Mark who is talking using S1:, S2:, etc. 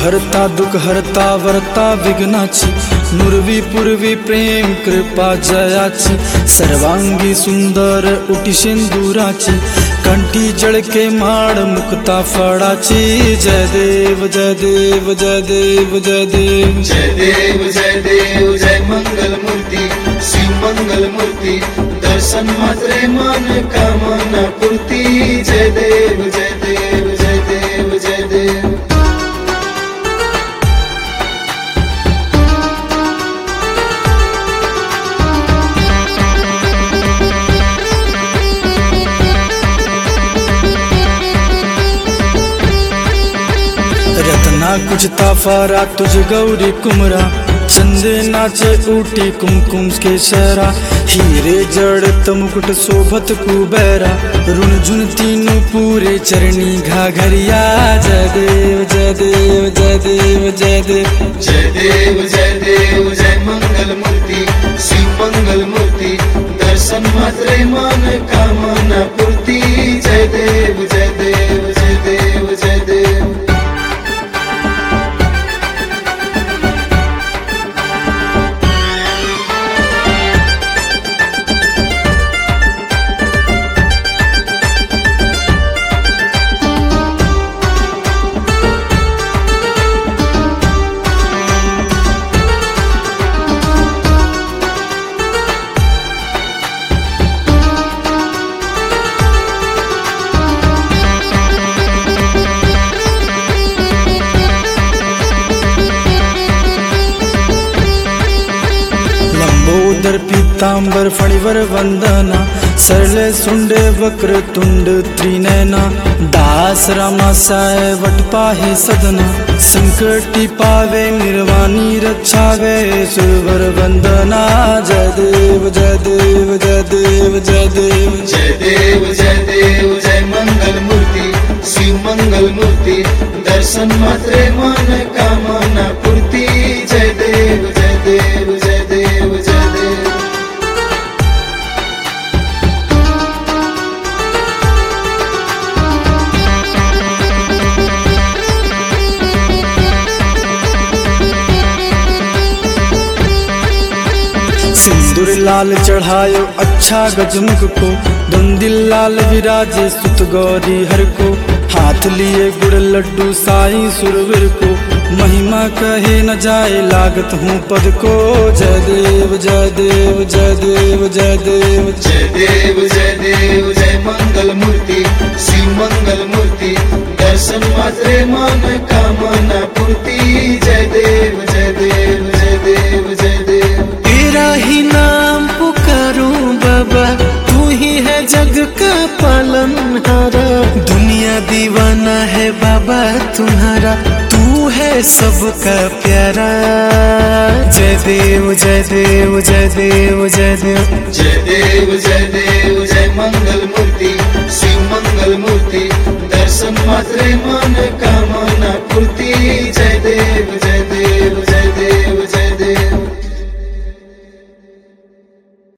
S1: हरता दुख हरता वरता विघ्नाची, नुरवी पूर्वी प्रेम कृपा जयाची, सर्वांगी सुंदर उटी शेंदुराची, कंठी जळके माळ मुक्ता फळाची। जय देव जय देव जय देव जय देव
S2: जय देव जय देव जय मंगल मूर्ती श्री मंगल मूर्ती, दर्शन मात्रे मन कामना पूर्ती। जय देव जय देव जय देव जय देव।
S1: रत्ना कुछ ताफारा तुझ गौरी कुमरा, चंदे नाचे ऊटी कुमकुम के शहरा, हीरे जड़त मुकुट शोभत कुबेरा, रुनझुन तीनों पूरे चरणी घाघरिया। जय देव जय देव जय देव जय देव
S2: जय देव जय देव जय मंगल मूर्ती श्री मंगल मूर्ती, दर्शन मात्रे मन कामना पूर्ती। जय देव जय देव जय देव जय देव।
S1: लंबोदर पीतांबर फणिवर वंदना, सरले सुंडे वक्र तुंड त्रिनयना, दास रामा साय वट पाहे सदना, संकटी पावे निर्वाणी रक्षावे सुरवर वंदना। जय देव जय देव जय देव जय देव
S2: जय देव जय देव जय मंगल मूर्ती श्री मंगल मूर्ती, दर्शन मात्रे मन कामना पूर्ती। जय देव जय देव जय देव जय देव।
S1: सिंदूर लाल चढ़ायो अच्छा गजमुख को, दुंदिल लाल विराजे सुत गौरी हर को, हाथ लिए गुड़ लड्डू साईं सुरवीर को, महिमा कहे न जाए लागत हूँ पद को। जय देव जय देव जय देव जय देव
S2: जय देव जय देव जय मंगल मूर्ती श्री मंगल मूर्ती, दर्शन मात्रे मन कामना पूर्ती। जय देव जय देव जय देव जय देव।
S3: तेरा ही नाम पुकारूं बाबा, तू ही है जग का पालनहारा, दुनिया दीवाना है बाबा तुम्हारा, तू है सबका प्यारा। जय देव जय देव जय देव जय देव
S2: जय देव जय देव जय मंगल मूर्ती श्री मंगल मूर्ती, दर्शन मात्रे मन